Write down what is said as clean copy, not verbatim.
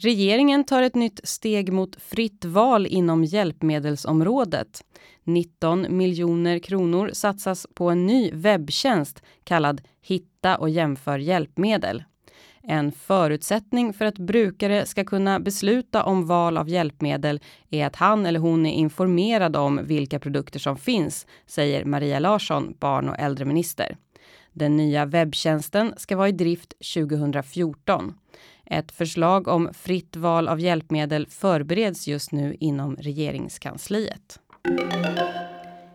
Regeringen tar ett nytt steg mot fritt val inom hjälpmedelsområdet. 19 miljoner kronor satsas på en ny webbtjänst kallad Hitta och jämför hjälpmedel. En förutsättning för att brukare ska kunna besluta om val av hjälpmedel är att han eller hon är informerad om vilka produkter som finns, säger Maria Larsson, barn- och äldreminister. Den nya webbtjänsten ska vara i drift 2014. Ett förslag om fritt val av hjälpmedel förbereds just nu inom regeringskansliet.